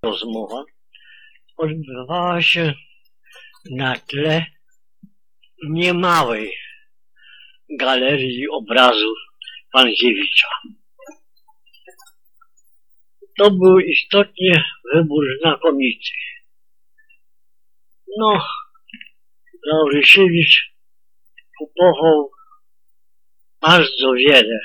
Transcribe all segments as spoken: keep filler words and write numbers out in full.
Rozmowa odbywała się na tle niemałej galerii obrazów Pankiewicza. To był istotnie wybór znakomity. No, Laurysiewicz kupował bardzo wiele.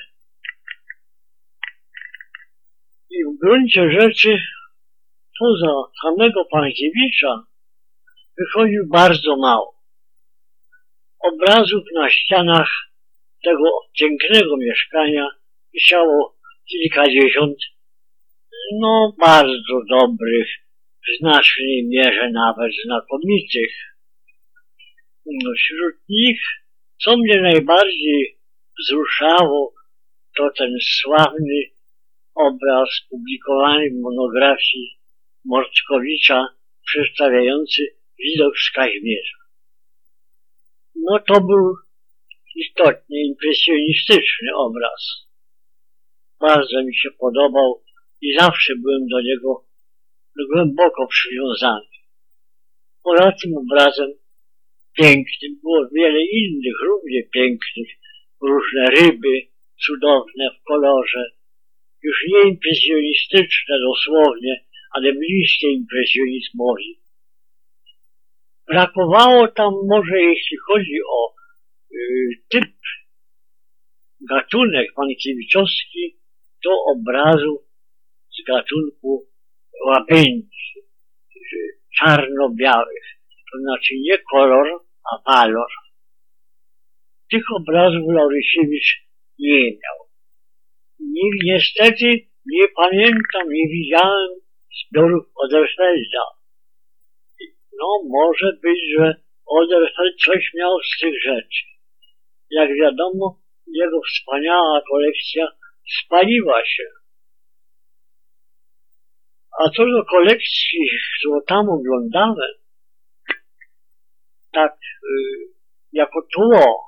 I w gruncie rzeczy poza samego Pankiewicza wychodził bardzo mało. Obrazów na ścianach tego pięknego mieszkania wisiało kilkadziesiąt, no bardzo dobrych, w znacznej mierze nawet znakomitych. No, wśród nich, co mnie najbardziej wzruszało, to ten sławny obraz publikowany w monografii Mordkowicza przedstawiający widok z Kaźmierza. No to był istotnie impresjonistyczny obraz. Bardzo mi się podobał i zawsze byłem do niego głęboko przywiązany. Poza tym obrazem pięknym było wiele innych, równie pięknych, różne ryby cudowne w kolorze, już nie impresjonistyczne dosłownie, ale bliskie impresjonizmowi. Brakowało tam może, jeśli chodzi o y, typ, gatunek pankiewiczowski, to obrazu z gatunku łabędzi, czarno-białych, to znaczy nie kolor, a walor. Tych obrazów Laurysiewicz nie miał. Nie, niestety nie pamiętam, nie widziałem zbiorów Oderfelda. No może być, że Oderfeld coś miał z tych rzeczy. Jak wiadomo, jego wspaniała kolekcja spaliła się. A co do kolekcji, którą tam oglądałem, tak y, jako tło,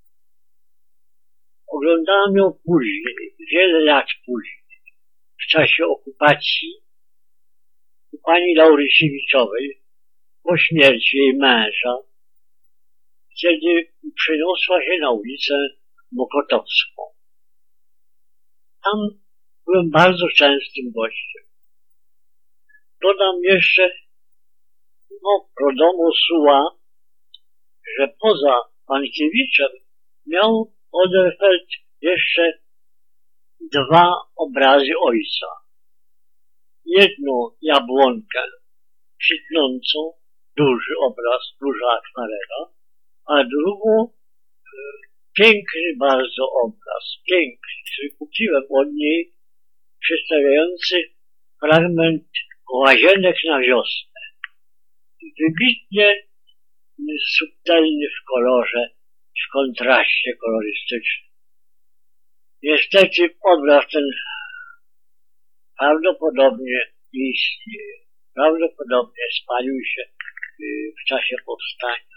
oglądałem ją później, wiele lat później, w czasie okupacji u pani Laurysiewiczowej, po śmierci jej męża, kiedy przeniosła się na ulicę Mokotowską. Tam byłem bardzo częstym gościem. Dodam jeszcze, no, pro domo sua, że poza Pankiewiczem miał Oderfeld jeszcze dwa obrazy ojca. Jedną jabłonkę kwitnącą, duży obraz, duża akwarela, a drugą e, piękny bardzo obraz, piękny, który kupiłem od niej, przedstawiający fragment łazienek na wiosnę. Wybitnie subtelny w kolorze, w kontraście kolorystycznym. Niestety obraz ten prawdopodobnie nie istnieje. Prawdopodobnie spalił się w czasie powstania.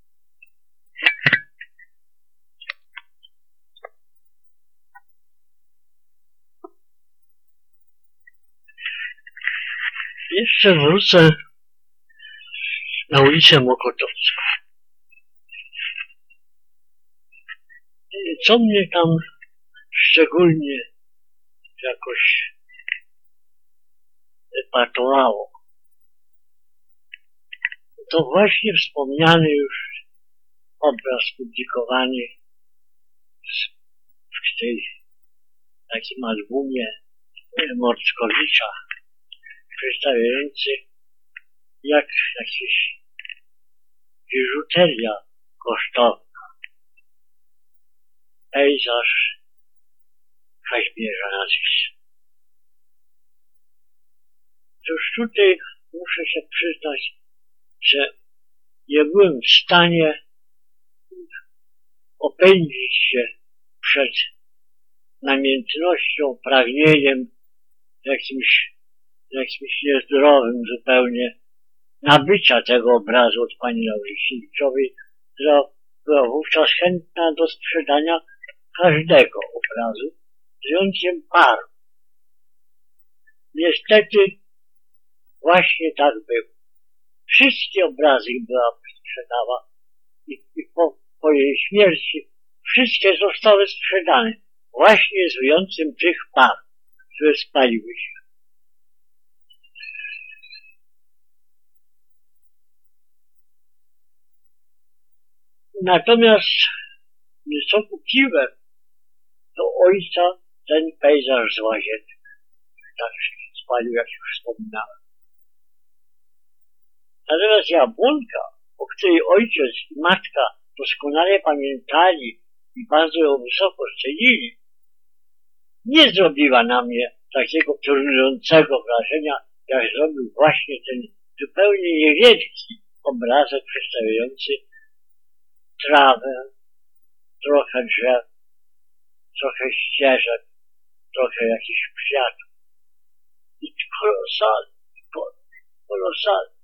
Jeszcze wrócę na ulicę Mokotowską. Co mnie tam szczególnie jakoś epatowało, to właśnie wspomniany już obraz publikowany w tej takim albumie Mordkowicza, przedstawiający jak jakaś biżuteria kosztowna pejzaż Kaźmierza na Zysie. Już tutaj muszę się przyznać, że nie byłem w stanie opędzić się przed namiętnością, pragnieniem jakimś, jakimś niezdrowym zupełnie nabycia tego obrazu od pani Laurysiewiczowej, która była wówczas chętna do sprzedania każdego obrazu, z wyjątkiem paru. Niestety Właśnie tak było. Wszystkie obrazy była sprzedała i, i po, po jej śmierci wszystkie zostały sprzedane. Właśnie z wyjątkiem tych par, które spaliły się. Natomiast co kupiłem, to ojca ten pejzaż z Łazienek. Tak się spalił, jak już wspominałem. Natomiast jabłonka, o której ojciec i matka doskonale pamiętali i bardzo ją wysoko cenili, nie zrobiła na mnie takiego piorunującego wrażenia, jak zrobił właśnie ten zupełnie niewielki obrazek przedstawiający trawę, trochę drzew, trochę ścieżek, trochę jakichś kwiatów. I kolosalny, kolosalny.